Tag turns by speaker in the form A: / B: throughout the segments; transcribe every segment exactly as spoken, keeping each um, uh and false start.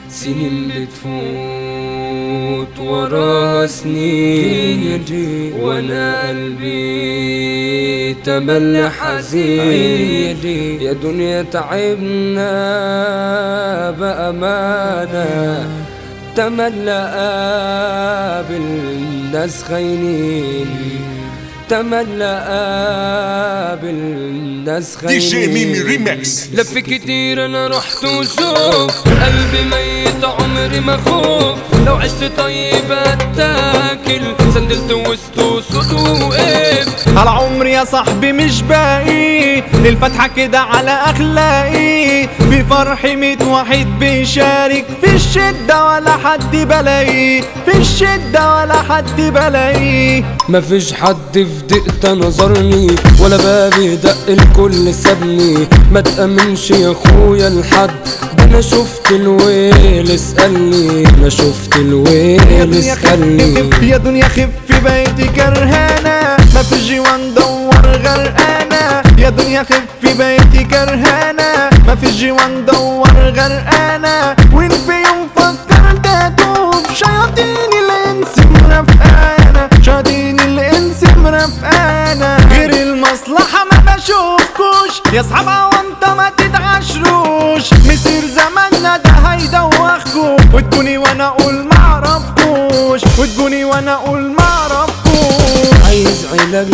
A: سنين بتفوت ورا سنين، وانا قلبي تملي حزين. يا دنيا تعبنا بأمانة، تملى قابل ناس خاينين، تملى قابل ناس خاينين.
B: دي جي ميمي ريمكس.
A: لف كتير انا رحت وشوف، قلبي ميت عمري ما خوف. لو عشت طيب اتاكل، سندلت وسط وسط وقف.
C: على عمري يا صاحبي مش باقي، للفتحة كده على اخلاقي. في فرحي ميت واحد بيشارك، في الشدة ولا حد بلاقي، في الشدة ولا حد بلاقي.
A: مفيش حد في دقيقة نظرني، ولا بابي دق الكل سابني. ما تأمنش يا اخويا لحد، ده انا شفت الويل اسألني، انا شفت الويل اسألني.
C: يا دنيا خف بقيتي كرهانة، مفيش جوان دور غرقانة. يا دنيا خف بقيتي كرهانة، مفيش جوان دور غرقانة. وين في يوم فكرت اتوب، شياطين الانس مرافقانا، شياطين الانس مرافقانا. غير المصلحة ما بشوفكوش يا صحابة، وانت ما تتعاشروش. مسير زماننا ده هيدوخكو، وتكوني وانا اقول معرفكوش، وتكوني وانا اقول معرفكوش.
A: عايز علاج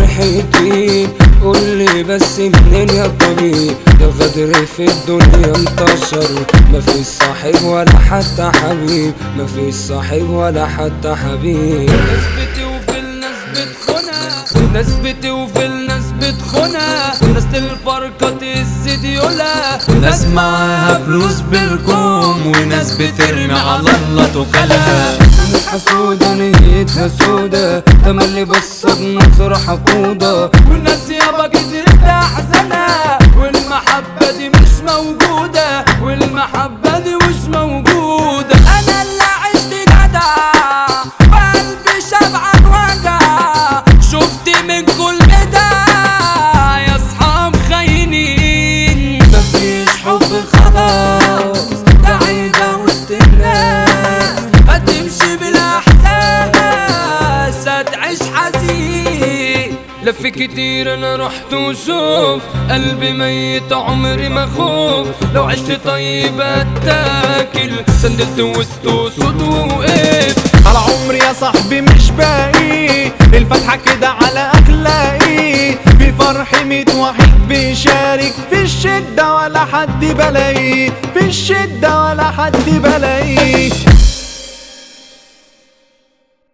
A: لجرحتي، قولي بس منين يا طبيب. الغدر في الدنيا انتشر، مفيش صاحب ولا حتى حبيب، مفيش صاحب ولا حتى حبيب. ناس بتوفي الناس بتخونها، ناس بتوفي الناس بتخونها. ناس للفرقة تهز ديولها،
C: ناس معاها فلوس بالكوم، وناس بترمي على الله توكلها.
A: ناس حسودة نيتها سودة، تملي بص بنظرة حقودة. والناس يابا كترت أحزانها، والمحبة دي مش موجودة، والمحبة دي مش موجودة. أنا اللي عشت جدع، وقلبي شبعان وجع. شفت من كل ده يا أصحاب خاينين، مفيش حب خلاص، ده عيدة وسط الناس. هتمشي بالأحساس، هتعيش حزين. لف كتير انا رحت وشوف، قلبي ميت عمري ما خوف. لو عشت طيب اتاكل، سندلت وسط وسط وقف.
C: على عمري يا صاحبي مش باقي، الفتحة كده على اخلاقي. في فرحي ميت واحد بيشارك، في الشدة ولا حد بلاقي، في الشدة ولا حد بلاقي.